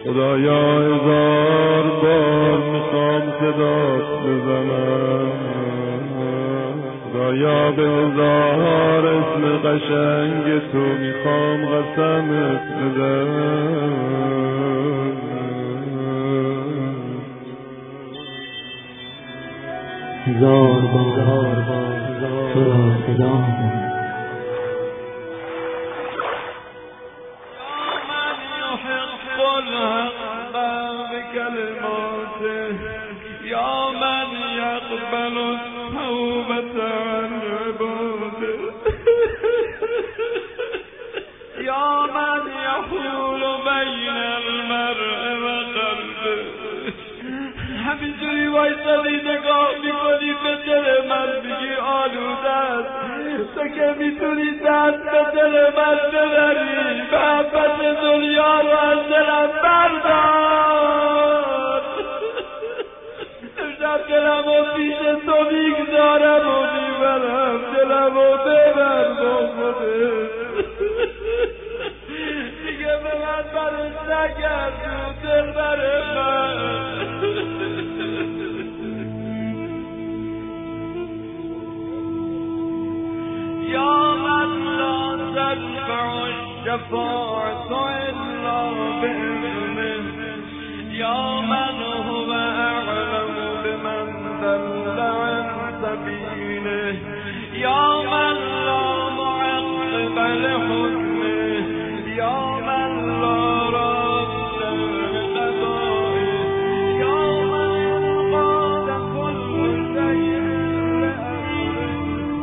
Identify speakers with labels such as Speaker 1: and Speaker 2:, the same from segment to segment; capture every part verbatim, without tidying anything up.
Speaker 1: خدایا هزار بار میخوام صدات بزنم، خدایا به هزار اسم قشنگ تو میخوام قسمت بدم.
Speaker 2: هزار بار تو را صدا میزنم.
Speaker 1: يا من يقبل التوبة عن عباده، يا من يحول بين المرء وقلبه. همینجوری وایسادی نگاه میکنی به دل من میگی آلوده است، تو که میتونی دست به دل من ببری، محبت دنیا رو از دلم بردار. دلم و پیش تو میگذارم و میبرم، دلم و ببر با خودت. دیگه به من برش نگرد و دل بر من. یا من لا تدفع الشفاعة الا بإذنه، یا من هو اعلم بمن ضل عن سبيله، یا من لا معقب لحكمه، یا من لا رد لقضائه، یا من قاد كل شيء لأمره.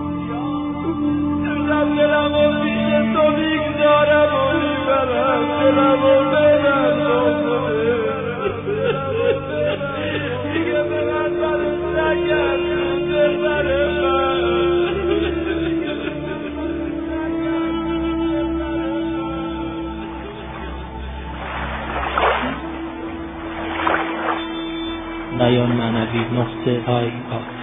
Speaker 1: دلم و پیش تو میگذارم و میبرم، دلم و ببر با خودت. دیگه به من برش نگرد و دل بر من.
Speaker 2: بیان معنوی نقطه آی آی